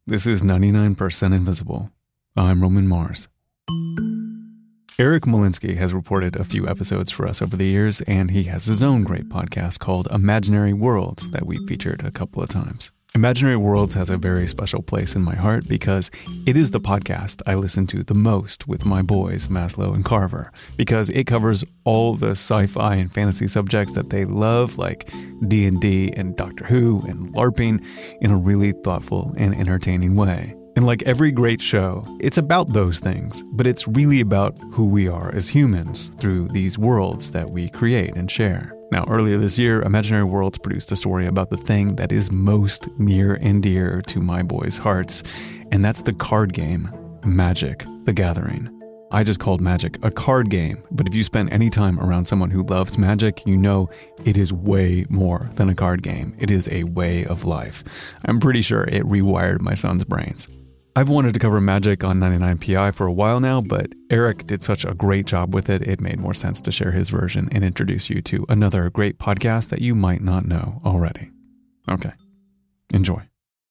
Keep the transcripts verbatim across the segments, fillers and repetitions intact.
This is ninety-nine percent Invisible. I'm Roman Mars. Eric Molinsky has reported a few episodes for us over the years, and he has his own great podcast called Imaginary Worlds that we've featured a couple of times. Imaginary Worlds has a very special place in my heart because it is the podcast I listen to the most with my boys, Maslow and Carver, because it covers all the sci-fi and fantasy subjects that they love, like D and D and Doctor Who and LARPing, in a really thoughtful and entertaining way. And like every great show, it's about those things, but it's really about who we are as humans through these worlds that we create and share. Now, earlier this year, Imaginary Worlds produced a story about the thing that is most near and dear to my boys' hearts, and that's the card game, Magic: The Gathering. I just called Magic a card game, but if you spend any time around someone who loves Magic, you know it is way more than a card game. It is a way of life. I'm pretty sure it rewired my son's brains. I've wanted to cover Magic on ninety-nine P I for a while now, but Eric did such a great job with it, it made more sense to share his version and introduce you to another great podcast that you might not know already. Okay, enjoy.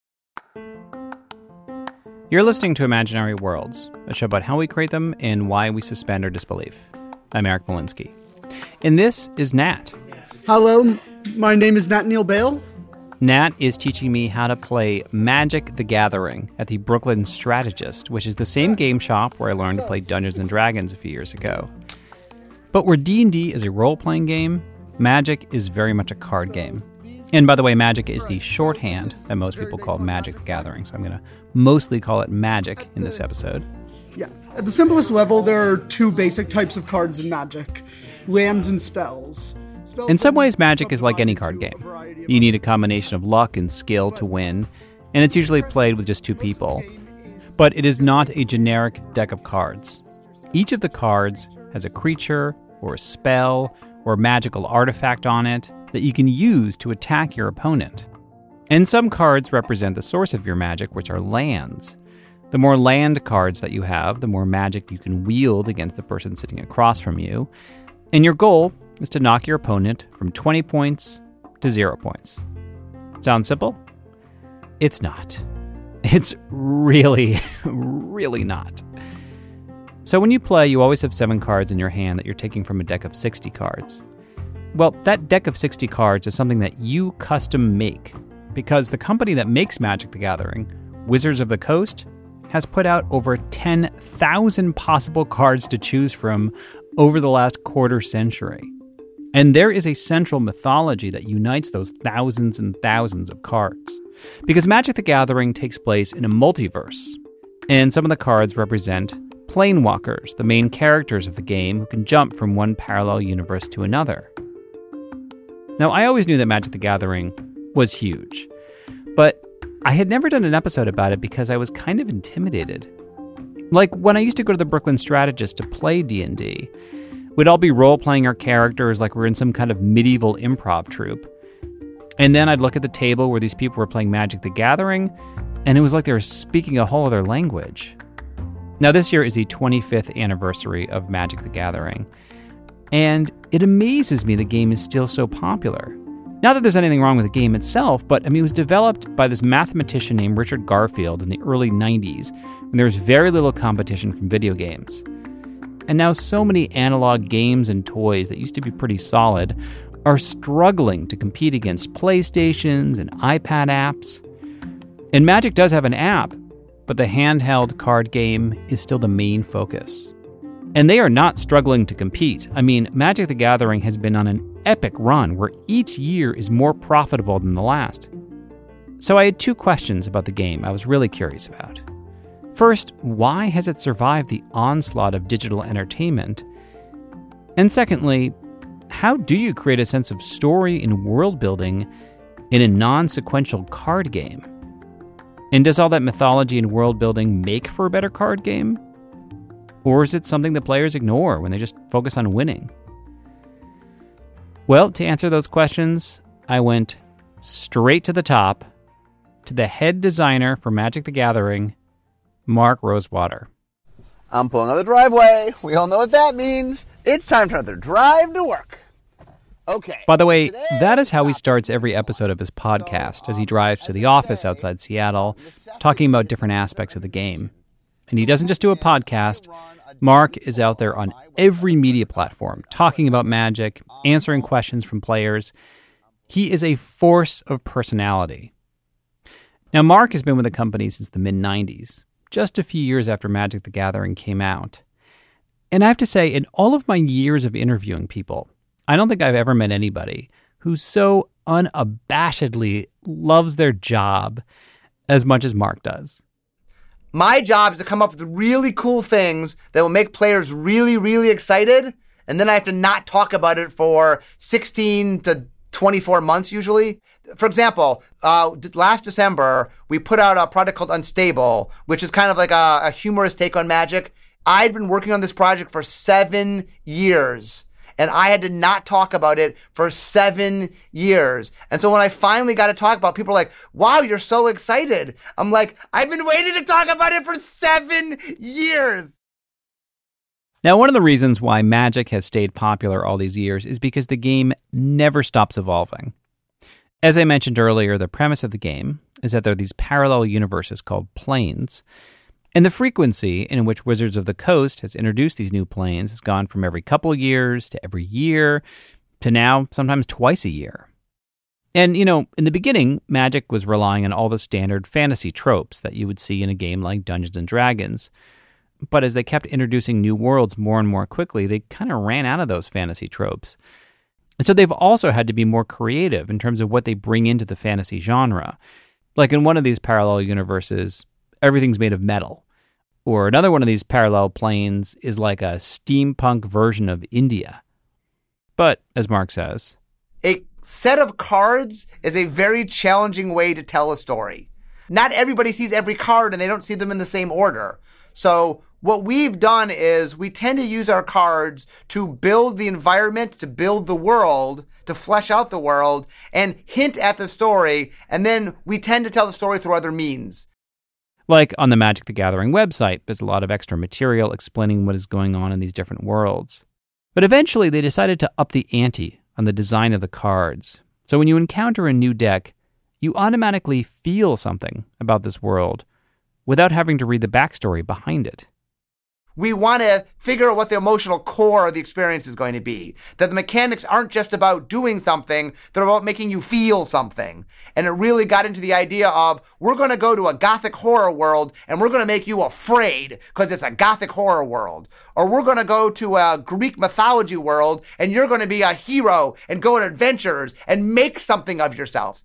You're listening to Imaginary Worlds, a show about how we create them and why we suspend our disbelief. I'm Eric Molinsky. And this is Nat. Hello, my name is Nat Neil Bale. Nat is teaching me how to play Magic: The Gathering at the Brooklyn Strategist, which is the same game shop where I learned to play Dungeons and Dragons a few years ago. But where D and D is a role-playing game, Magic is very much a card game. And by the way, Magic is the shorthand that most people call Magic: The Gathering, so I'm going to mostly call it Magic in this episode. Yeah, at the simplest level, there are two basic types of cards in Magic: lands and spells. In some ways, Magic is like any card game. You need a combination of luck and skill to win, and it's usually played with just two people. But it is not a generic deck of cards. Each of the cards has a creature, or a spell, or a magical artifact on it that you can use to attack your opponent. And some cards represent the source of your magic, which are lands. The more land cards that you have, the more magic you can wield against the person sitting across from you. And your goal is to knock your opponent from twenty points to zero points. Sound simple? It's not. It's really, really not. So when you play, you always have seven cards in your hand that you're taking from a deck of sixty cards. Well, that deck of sixty cards is something that you custom make, because the company that makes Magic: The Gathering, Wizards of the Coast, has put out over ten thousand possible cards to choose from over the last quarter century. And there is a central mythology that unites those thousands and thousands of cards. Because Magic: The Gathering takes place in a multiverse, and some of the cards represent planewalkers, the main characters of the game who can jump from one parallel universe to another. Now, I always knew that Magic: The Gathering was huge, but I had never done an episode about it because I was kind of intimidated. Like, when I used to go to the Brooklyn Strategist to play D and D, we'd all be role-playing our characters like we're in some kind of medieval improv troupe. And then I'd look at the table where these people were playing Magic: The Gathering, and it was like they were speaking a whole other language. Now, this year is the twenty-fifth anniversary of Magic: The Gathering, and it amazes me the game is still so popular. Not that there's anything wrong with the game itself, but I mean, it was developed by this mathematician named Richard Garfield in the early nineties, when there was very little competition from video games. And now so many analog games and toys that used to be pretty solid are struggling to compete against PlayStations and iPad apps. And Magic does have an app, but the handheld card game is still the main focus. And they are not struggling to compete. I mean, Magic: The Gathering has been on an epic run where each year is more profitable than the last. So I had two questions about the game I was really curious about. First, why has it survived the onslaught of digital entertainment? And secondly, how do you create a sense of story and world building in a non-sequential card game? And does all that mythology and world building make for a better card game? Or is it something that players ignore when they just focus on winning? Well, to answer those questions, I went straight to the top, to the head designer for Magic: The Gathering, Mark Rosewater. I'm pulling out the driveway. We all know what that means. It's time for another drive to work. Okay. By the way, that is how he starts every episode of his podcast as he drives to the office outside Seattle, talking about different aspects of the game. And he doesn't just do a podcast. Mark is out there on every media platform, talking about Magic, answering questions from players. He is a force of personality. Now, Mark has been with the company since the mid nineties, just a few years after Magic the Gathering came out. And I have to say, in all of my years of interviewing people, I don't think I've ever met anybody who so unabashedly loves their job as much as Mark does. My job is to come up with really cool things that will make players really, really excited, and then I have to not talk about it for sixteen to twenty-four months usually. For example, uh, last December, we put out a product called Unstable, which is kind of like a, a humorous take on Magic. I'd been working on this project for seven years. And I had to not talk about it for seven years. And so when I finally got to talk about it, people are like, wow, you're so excited. I'm like, I've been waiting to talk about it for seven years. Now, one of the reasons why Magic has stayed popular all these years is because the game never stops evolving. As I mentioned earlier, the premise of the game is that there are these parallel universes called planes. And the frequency in which Wizards of the Coast has introduced these new planes has gone from every couple of years to every year to now sometimes twice a year. And, you know, in the beginning, Magic was relying on all the standard fantasy tropes that you would see in a game like Dungeons and Dragons. But as they kept introducing new worlds more and more quickly, they kind of ran out of those fantasy tropes. And so they've also had to be more creative in terms of what they bring into the fantasy genre. Like in one of these parallel universes, everything's made of metal. Or another one of these parallel planes is like a steampunk version of India. But, as Mark says, a set of cards is a very challenging way to tell a story. Not everybody sees every card and they don't see them in the same order. So what we've done is we tend to use our cards to build the environment, to build the world, to flesh out the world, and hint at the story, and then we tend to tell the story through other means. Like on the Magic the Gathering website, there's a lot of extra material explaining what is going on in these different worlds. But eventually they decided to up the ante on the design of the cards. So when you encounter a new deck, you automatically feel something about this world without having to read the backstory behind it. We want to figure out what the emotional core of the experience is going to be. That the mechanics aren't just about doing something, they're about making you feel something. And it really got into the idea of, we're going to go to a gothic horror world and we're going to make you afraid because it's a gothic horror world. Or we're going to go to a Greek mythology world and you're going to be a hero and go on adventures and make something of yourself.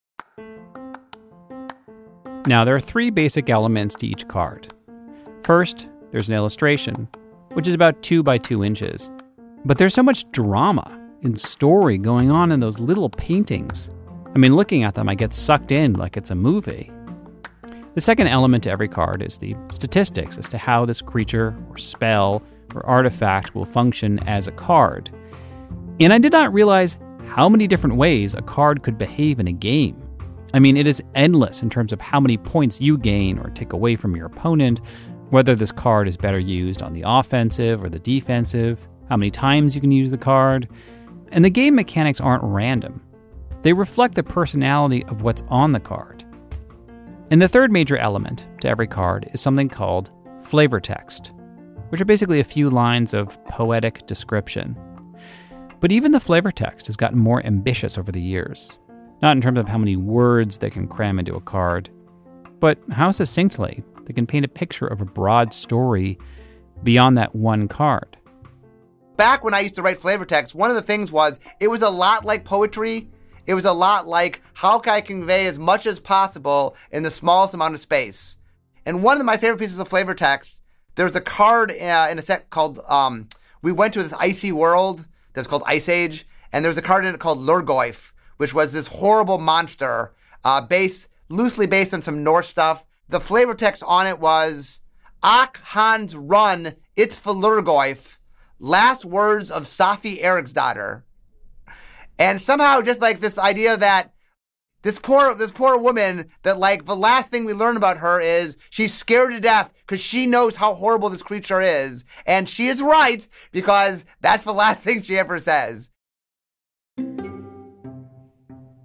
Now, there are three basic elements to each card. First, there's an illustration, which is about two by two inches. But there's so much drama and story going on in those little paintings. I mean, looking at them, I get sucked in like it's a movie. The second element to every card is the statistics as to how this creature or spell or artifact will function as a card. And I did not realize how many different ways a card could behave in a game. I mean, it is endless in terms of how many points you gain or take away from your opponent, whether this card is better used on the offensive or the defensive, how many times you can use the card. And the game mechanics aren't random. They reflect the personality of what's on the card. And the third major element to every card is something called flavor text, which are basically a few lines of poetic description. But even the flavor text has gotten more ambitious over the years. Not in terms of how many words they can cram into a card, but how succinctly they can paint a picture of a broad story beyond that one card. Back when I used to write flavor text, one of the things was, it was a lot like poetry. It was a lot like, how can I convey as much as possible in the smallest amount of space? And one of my favorite pieces of flavor text, there's a card uh, in a set called, um, we went to this icy world that's called Ice Age, and there's a card in it called Lurgoyf, which was this horrible monster, uh, based, loosely based on some Norse stuff. The flavor text on it was, Ach Hans run, it's for Lurgoyf, last words of Safi Eriksdottir. And somehow just like this idea that this poor, this poor woman, that like the last thing we learn about her is she's scared to death because she knows how horrible this creature is. And she is right, because that's the last thing she ever says.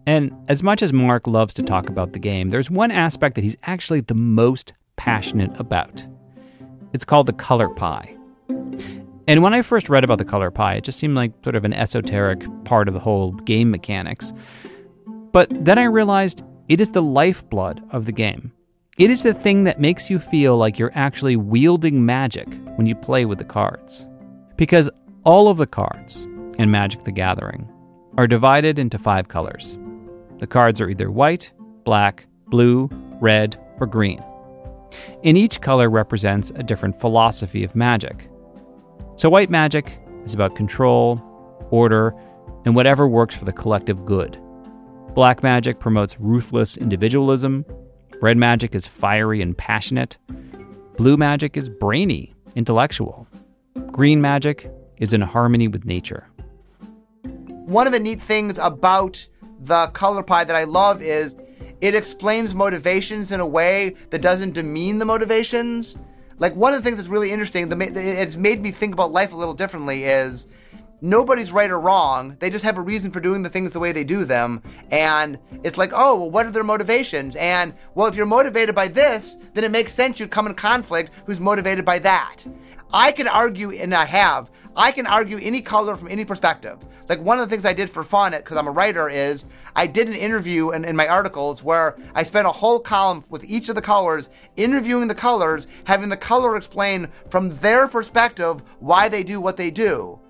And as much as Mark loves to talk about the game, there's one aspect that he's actually the most passionate about. It's called the color pie. And when I first read about the color pie, it just seemed like sort of an esoteric part of the whole game mechanics. But then I realized it is the lifeblood of the game. It is the thing that makes you feel like you're actually wielding magic when you play with the cards. Because all of the cards in Magic the Gathering are divided into five colors. The cards are either white, black, blue, red, or green. And each color represents a different philosophy of magic. So white magic is about control, order, and whatever works for the collective good. Black magic promotes ruthless individualism. Red magic is fiery and passionate. Blue magic is brainy, intellectual. Green magic is in harmony with nature. One of the neat things about the color pie that I love is it explains motivations in a way that doesn't demean the motivations. Like, one of the things that's really interesting, it's made me think about life a little differently, is nobody's right or wrong. They just have a reason for doing the things the way they do them. And it's like, oh, well, what are their motivations? And, well, if you're motivated by this, then it makes sense you'd come in conflict who's motivated by that. I can argue, and I have, I can argue any color from any perspective. Like, one of the things I did for fun, because I'm a writer, is I did an interview in, in my articles where I spent a whole column with each of the colors, interviewing the colors, having the color explain from their perspective why they do what they do.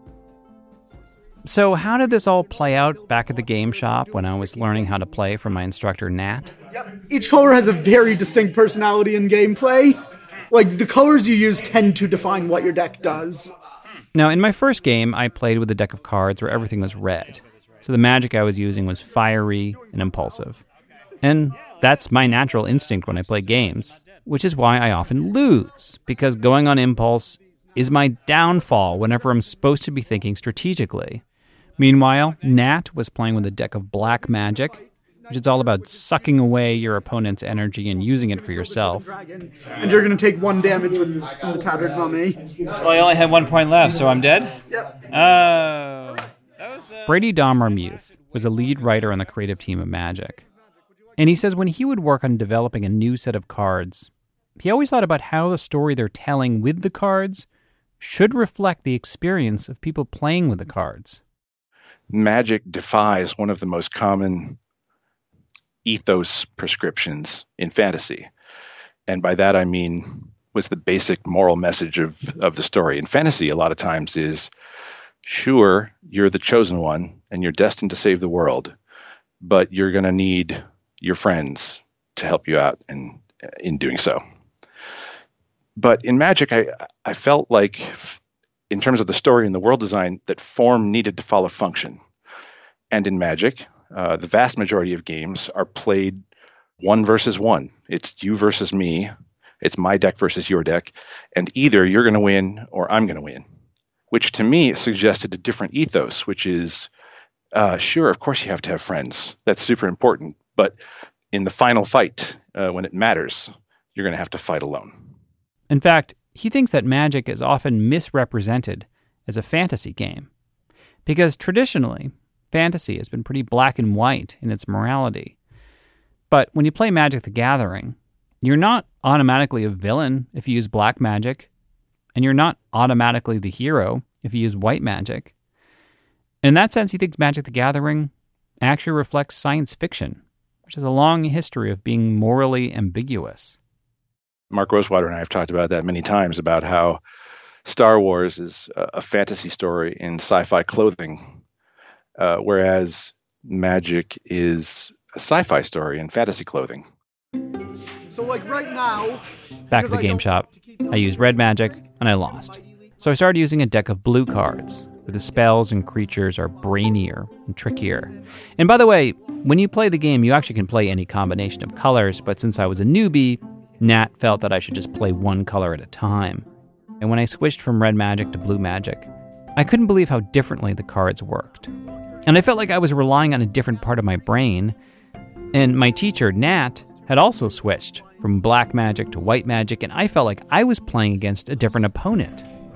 So how did this all play out back at the game shop when I was learning how to play from my instructor, Nat? Yep. Each color has a very distinct personality in gameplay. Like, the colors you use tend to define what your deck does. Now, in my first game, I played with a deck of cards where everything was red. So the magic I was using was fiery and impulsive. And that's my natural instinct when I play games, which is why I often lose, because going on impulse is my downfall whenever I'm supposed to be thinking strategically. Meanwhile, Nat was playing with a deck of black magic, which is all about sucking away your opponent's energy and using it for yourself. And you're going to take one damage with, from the Tattered Mummy. Well, I only had one point left, so I'm dead? Yep. Oh. Brady Dommermuth was a lead writer on the creative team of Magic. And he says when he would work on developing a new set of cards, he always thought about how the story they're telling with the cards should reflect the experience of people playing with the cards. Magic defies one of the most common ethos prescriptions in fantasy. And by that I mean, what's the basic moral message of, of the story? In fantasy, a lot of times is, sure, you're the chosen one and you're destined to save the world, but you're going to need your friends to help you out in, in doing so. But in Magic, I, I felt like, in terms of the story and the world design, that form needed to follow function. And in Magic, uh, the vast majority of games are played one versus one. It's you versus me. It's my deck versus your deck. And either you're going to win or I'm going to win, which to me suggested a different ethos, which is, uh, sure, of course you have to have friends. That's super important. But in the final fight, uh, when it matters, you're going to have to fight alone. In fact, he thinks that Magic is often misrepresented as a fantasy game, because traditionally, fantasy has been pretty black and white in its morality. But when you play Magic the Gathering, you're not automatically a villain if you use black magic, and you're not automatically the hero if you use white magic. In that sense, he thinks Magic the Gathering actually reflects science fiction, which has a long history of being morally ambiguous. Mark Rosewater and I have talked about that many times, about how Star Wars is a fantasy story in sci-fi clothing, uh, whereas Magic is a sci-fi story in fantasy clothing. So, like, right now... Back at the game shop, I used red magic, and I lost. So I started using a deck of blue cards, where the spells and creatures are brainier and trickier. And by the way, when you play the game, you actually can play any combination of colors, but since I was a newbie, Nat felt that I should just play one color at a time. And when I switched from red magic to blue magic, I couldn't believe how differently the cards worked. And I felt like I was relying on a different part of my brain. And my teacher, Nat, had also switched from black magic to white magic, and I felt like I was playing against a different opponent.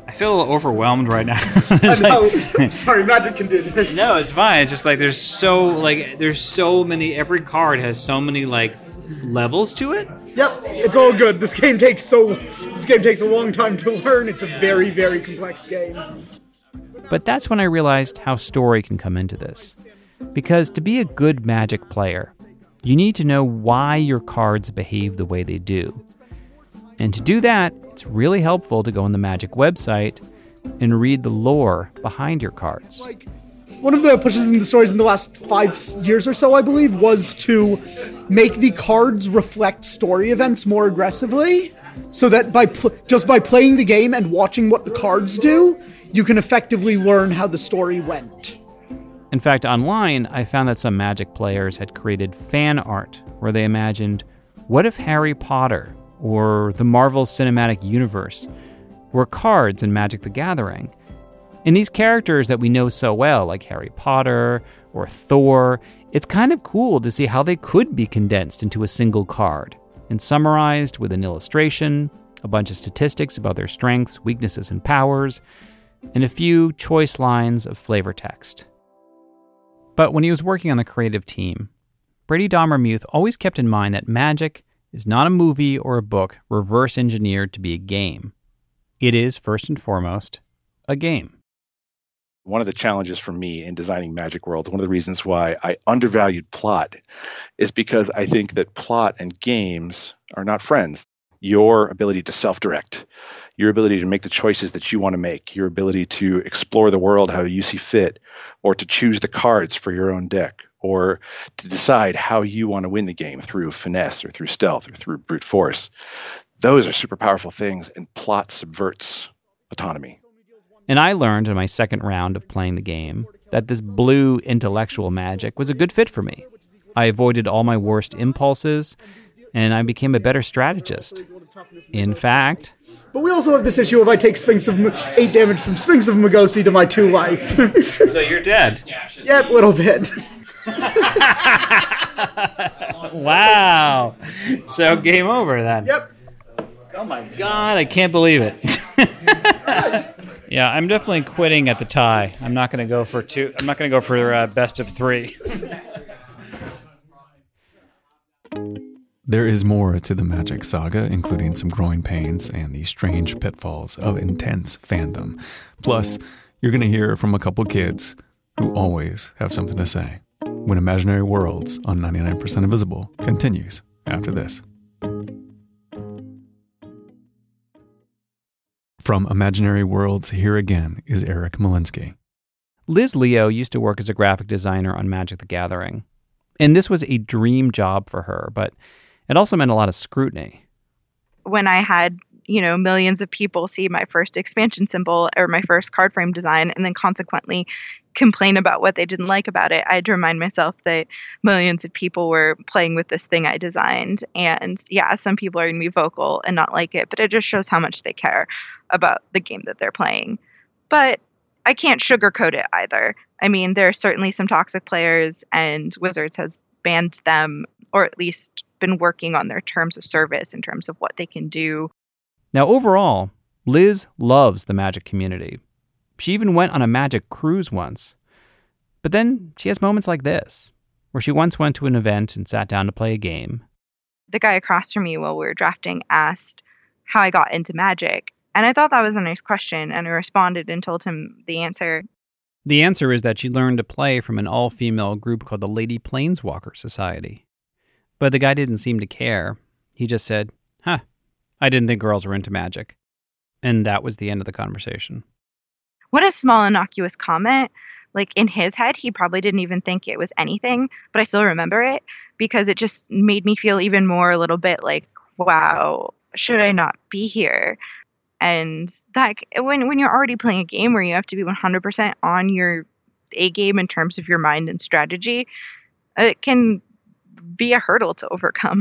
I feel a little overwhelmed right now. I know. I'm sorry, Magic can do this. No, it's fine. It's just like there's so like there's so many. Every card has so many like levels to it. Yep, it's all good. This game takes so this game takes a long time to learn. It's a very, very complex game. But that's when I realized how story can come into this. Because to be a good Magic player, you need to know why your cards behave the way they do. And to do that, it's really helpful to go on the Magic website and read the lore behind your cards. One of the pushes in the stories in the last five years or so, I believe, was to make the cards reflect story events more aggressively, so that by pl- just by playing the game and watching what the cards do, you can effectively learn how the story went. In fact, online, I found that some Magic players had created fan art where they imagined, what if Harry Potter or the Marvel Cinematic Universe were cards in Magic the Gathering? And these characters that we know so well, like Harry Potter or Thor, it's kind of cool to see how they could be condensed into a single card and summarized with an illustration, a bunch of statistics about their strengths, weaknesses, and powers, and a few choice lines of flavor text. But when he was working on the creative team, Brady Dommermuth always kept in mind that Magic is not a movie or a book reverse engineered to be a game. It is, first and foremost, a game. One of the challenges for me in designing Magic Worlds, one of the reasons why I undervalued plot, is because I think that plot and games are not friends. Your ability to self-direct, your ability to make the choices that you want to make, your ability to explore the world how you see fit, or to choose the cards for your own deck, or to decide how you want to win the game through finesse or through stealth or through brute force. Those are super powerful things, and plot subverts autonomy. And I learned in my second round of playing the game that this blue intellectual Magic was a good fit for me. I avoided all my worst impulses, and I became a better strategist. In fact... But we also have this issue of I take Sphinx of M- eight damage from Sphinx of Magosi to my two life. So you're dead. Yep, little bit. Wow. So game over then. Yep. Oh my god, I can't believe it. Yeah, I'm definitely quitting at the tie. I'm not going to go for two. I'm not going to go for uh, best of three. There is more to the Magic saga, including some growing pains and the strange pitfalls of intense fandom. Plus, you're going to hear from a couple kids who always have something to say when Imaginary Worlds on ninety-nine percent Invisible continues after this. From Imaginary Worlds, here again is Eric Molinsky. Liz Leo used to work as a graphic designer on Magic the Gathering. And this was a dream job for her, but it also meant a lot of scrutiny. When I had, you know, millions of people see my first expansion symbol or my first card frame design and then consequently complain about what they didn't like about it, I had to remind myself that millions of people were playing with this thing I designed. And yeah, some people are going to be vocal and not like it, but it just shows how much they care about the game that they're playing. But I can't sugarcoat it either. I mean, there are certainly some toxic players, and Wizards has banned them, or at least been working on their terms of service in terms of what they can do. Now, overall, Liz loves the Magic community. She even went on a Magic cruise once. But then she has moments like this, where she once went to an event and sat down to play a game. The guy across from me while we were drafting asked how I got into Magic. And I thought that was a nice question, and I responded and told him the answer. The answer is that she learned to play from an all-female group called the Lady Planeswalker Society. But the guy didn't seem to care. He just said, huh, I didn't think girls were into Magic. And that was the end of the conversation. What a small, innocuous comment. Like, in his head, he probably didn't even think it was anything, but I still remember it because it just made me feel even more a little bit like, wow, should I not be here? And that when when you're already playing a game where you have to be one hundred percent on your A game in terms of your mind and strategy, it can be a hurdle to overcome.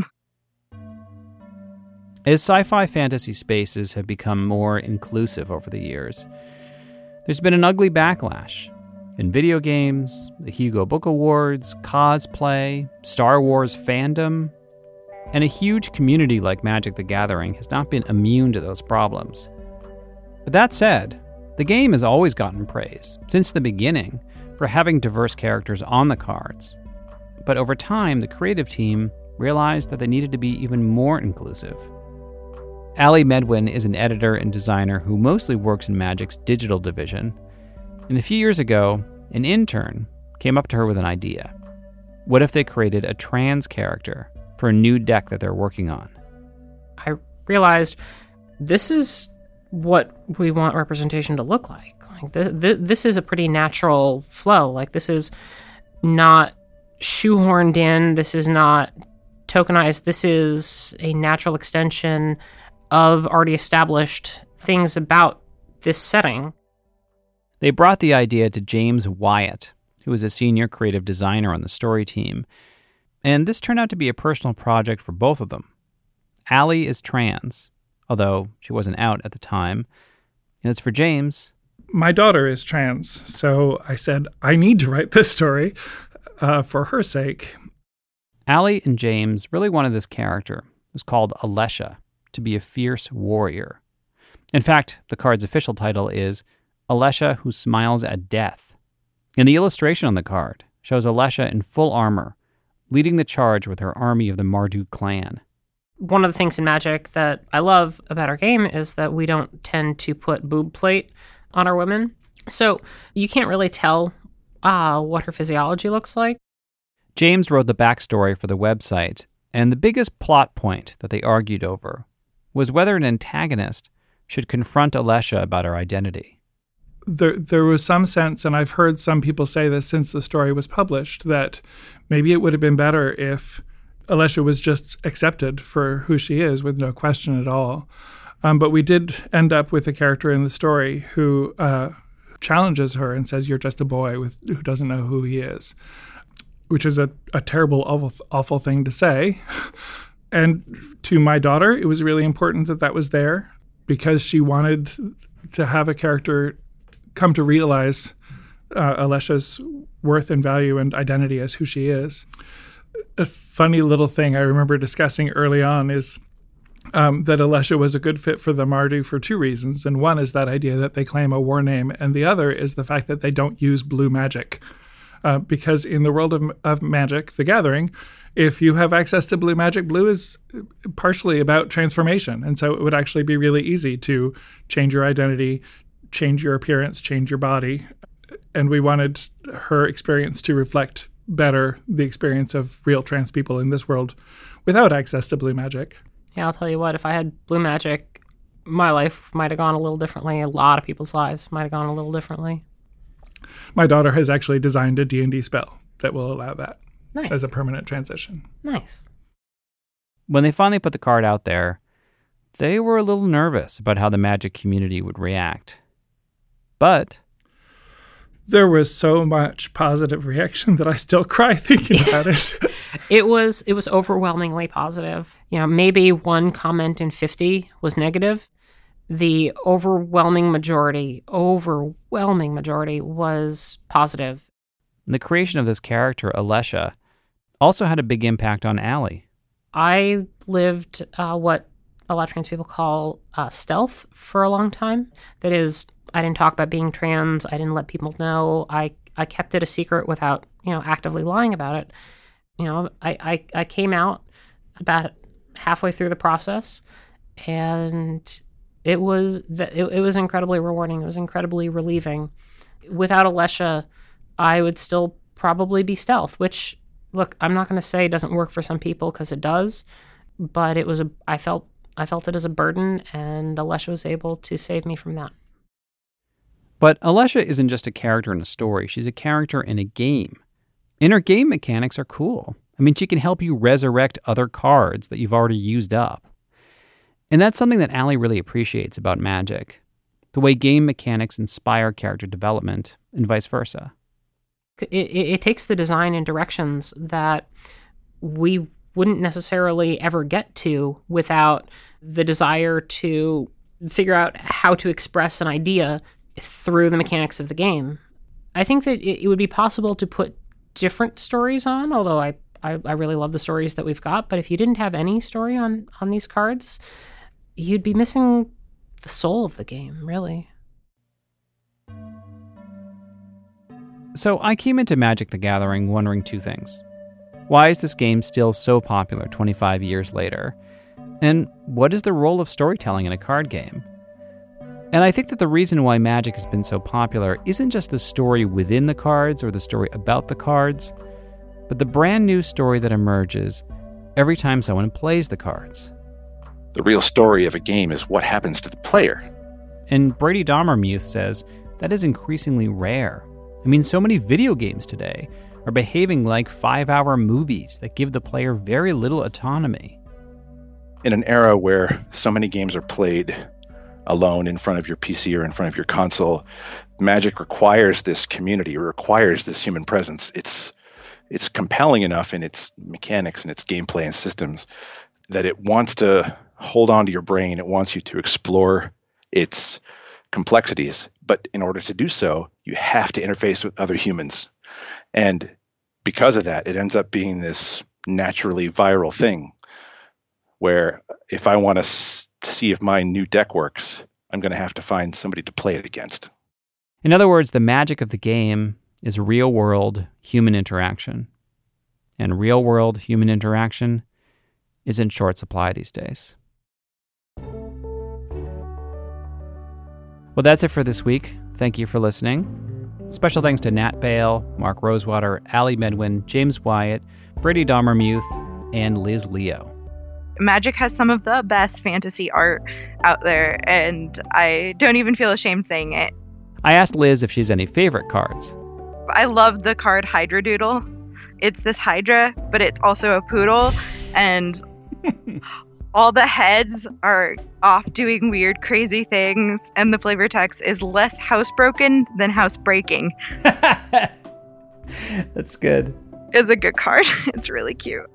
As sci-fi fantasy spaces have become more inclusive over the years, there's been an ugly backlash. In video games, the Hugo Book Awards, cosplay, Star Wars fandom, and a huge community like Magic the Gathering has not been immune to those problems. But that said, the game has always gotten praise, since the beginning, for having diverse characters on the cards. But over time, the creative team realized that they needed to be even more inclusive. Ali Medwin is an editor and designer who mostly works in Magic's digital division. And a few years ago, an intern came up to her with an idea. What if they created a trans character for a new deck that they're working on? I realized this is what we want representation to look like. Like this, this, this is a pretty natural flow. Like this is not shoehorned in. This is not tokenized. This is a natural extension of already established things about this setting. They brought the idea to James Wyatt, who is a senior creative designer on the story team. And this turned out to be a personal project for both of them. Ali is trans, although she wasn't out at the time. And it's for James. My daughter is trans, so I said, I need to write this story uh, for her sake. Ali and James really wanted this character, who's called Alesha, to be a fierce warrior. In fact, the card's official title is Alesha Who Smiles at Death. And the illustration on the card shows Alesha in full armor, leading the charge with her army of the Marduk clan. One of the things in Magic that I love about our game is that we don't tend to put boob plate on our women. So you can't really tell uh, what her physiology looks like. James wrote the backstory for the website, and the biggest plot point that they argued over was whether an antagonist should confront Alesha about her identity. There, there was some sense, and I've heard some people say this since the story was published, that maybe it would have been better if Alesha was just accepted for who she is with no question at all. Um, but we did end up with a character in the story who uh, challenges her and says, you're just a boy with who doesn't know who he is, which is a, a terrible, awful, awful thing to say. And to my daughter, it was really important that that was there because she wanted to have a character come to realize uh, Alesha's worth and value and identity as who she is. A funny little thing I remember discussing early on is um, that Alesha was a good fit for the Mardu for two reasons. And one is that idea that they claim a war name, and the other is the fact that they don't use blue magic. Uh, because in the world of, of Magic, the Gathering, if you have access to blue magic, blue is partially about transformation. And so it would actually be really easy to change your identity, change your appearance, change your body. And we wanted her experience to reflect better the experience of real trans people in this world without access to blue magic. Yeah, I'll tell you what, if I had blue magic, my life might have gone a little differently. A lot of people's lives might have gone a little differently. My daughter has actually designed a D and D spell that will allow that Nice. As a permanent transition. Nice. When they finally put the card out there, they were a little nervous about how the Magic community would react. But there was so much positive reaction that I still cry thinking about it. It was it was overwhelmingly positive. You know, maybe one comment in fifty was negative. The overwhelming majority, overwhelming majority was positive. The creation of this character, Alesha, also had a big impact on Ali. I lived uh, what a lot of trans people call uh, stealth for a long time. That is, I didn't talk about being trans. I didn't let people know. I, I kept it a secret without, you know, actively lying about it. You know, I, I, I came out about halfway through the process, and it was it, it was incredibly rewarding. It was incredibly relieving. Without Alesha, I would still probably be stealth, which, look, I'm not going to say doesn't work for some people because it does, but it was a I felt I felt it as a burden, and Alesha was able to save me from that. But Alesha isn't just a character in a story. She's a character in a game. And her game mechanics are cool. I mean, she can help you resurrect other cards that you've already used up. And that's something that Ali really appreciates about Magic, the way game mechanics inspire character development and vice versa. It, it, it takes the design in directions that we wouldn't necessarily ever get to without the desire to figure out how to express an idea through the mechanics of the game. I think that it, it would be possible to put different stories on, although I, I, I really love the stories that we've got. But if you didn't have any story on, on these cards, you'd be missing the soul of the game, really. So I came into Magic the Gathering wondering two things. Why is this game still so popular twenty-five years later? And what is the role of storytelling in a card game? And I think that the reason why Magic has been so popular isn't just the story within the cards or the story about the cards, but the brand new story that emerges every time someone plays the cards. The real story of a game is what happens to the player. And Brady Dommermuth says that is increasingly rare. I mean, so many video games today are behaving like five-hour movies that give the player very little autonomy. In an era where so many games are played alone in front of your P C or in front of your console, Magic requires this community, requires this human presence. It's it's compelling enough in its mechanics and its gameplay and systems that it wants to hold on to your brain. It wants you to explore its complexities. But in order to do so, you have to interface with other humans. And because of that, it ends up being this naturally viral thing where if I want to s- see if my new deck works, I'm going to have to find somebody to play it against. In other words, the magic of the game is real-world human interaction. And real-world human interaction is in short supply these days. Well, that's it for this week. Thank you for listening. Special thanks to Nat Bale, Mark Rosewater, Allie Medwin, James Wyatt, Brady Dommermuth, and Liz Leo. Magic has some of the best fantasy art out there, and I don't even feel ashamed saying it. I asked Liz if she has any favorite cards. I love the card Hydra Doodle. It's this Hydra, but it's also a poodle, and all the heads are off doing weird, crazy things, and the flavor text is less housebroken than housebreaking. That's good. It's a good card. It's really cute.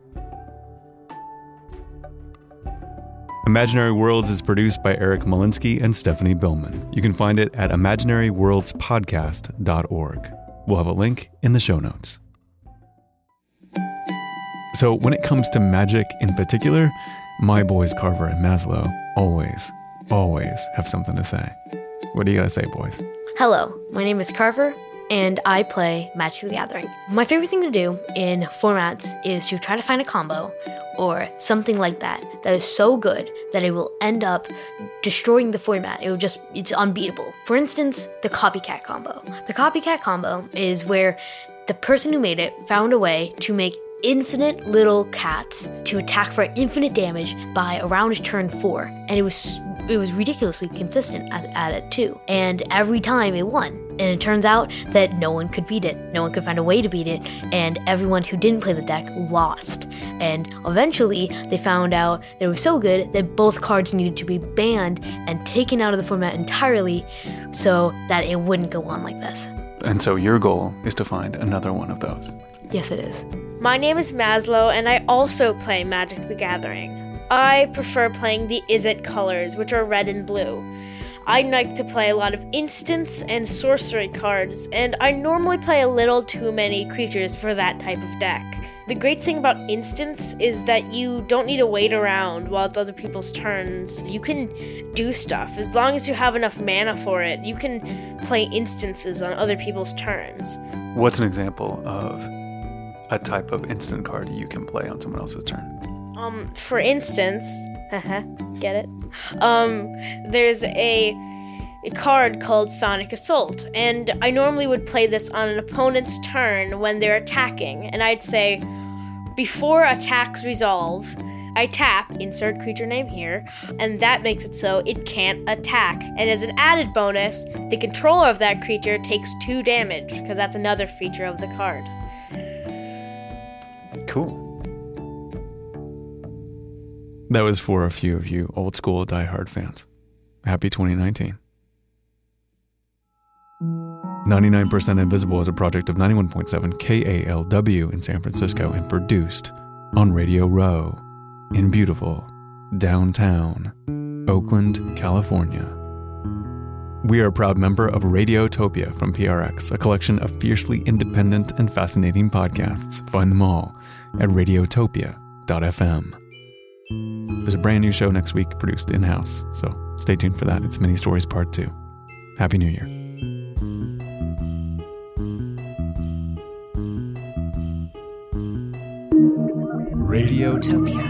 Imaginary Worlds is produced by Eric Molinsky and Stephanie Billman. You can find it at imaginary worlds podcast dot org. We'll have a link in the show notes. So when it comes to magic in particular, my boys Carver and Maslow always, always have something to say. What do you gotta say, boys? Hello, my name is Carver, and I play Magic the Gathering. My favorite thing to do in formats is to try to find a combo or something like that that is so good that it will end up destroying the format. It will just, it's unbeatable. For instance, the copycat combo. The copycat combo is where the person who made it found a way to make infinite little cats to attack for infinite damage by around turn four. And it was it was ridiculously consistent at, at it too. And every time it won. And it turns out that no one could beat it. No one could find a way to beat it. And everyone who didn't play the deck lost. And eventually they found out that it was so good that both cards needed to be banned and taken out of the format entirely so that it wouldn't go on like this. And so your goal is to find another one of those. Yes, it is. My name is Maslow, and I also play Magic the Gathering. I prefer playing the Izzet colors, which are red and blue. I like to play a lot of instants and sorcery cards, and I normally play a little too many creatures for that type of deck. The great thing about instants is that you don't need to wait around while it's other people's turns. You can do stuff. As long as you have enough mana for it, you can play instances on other people's turns. What's an example of a type of instant card you can play on someone else's turn? Um, for instance, haha, get it? Um, there's a, a card called Sonic Assault, and I normally would play this on an opponent's turn when they're attacking, and I'd say, before attacks resolve, I tap, insert creature name here, and that makes it so it can't attack. And as an added bonus, the controller of that creature takes two damage, because that's another feature of the card. Cool. That was for a few of you old school diehard fans. Happy twenty nineteen. ninety-nine percent Invisible is a project of ninety-one point seven K A L W in San Francisco and produced on Radio Row in beautiful downtown Oakland, California. We are a proud member of Radiotopia from P R X, a collection of fiercely independent and fascinating podcasts. Find them all at radiotopia dot f m. There's a brand new show next week produced in-house, so Stay tuned for that. It's Mini Stories Part two. Happy New Year. Radiotopia.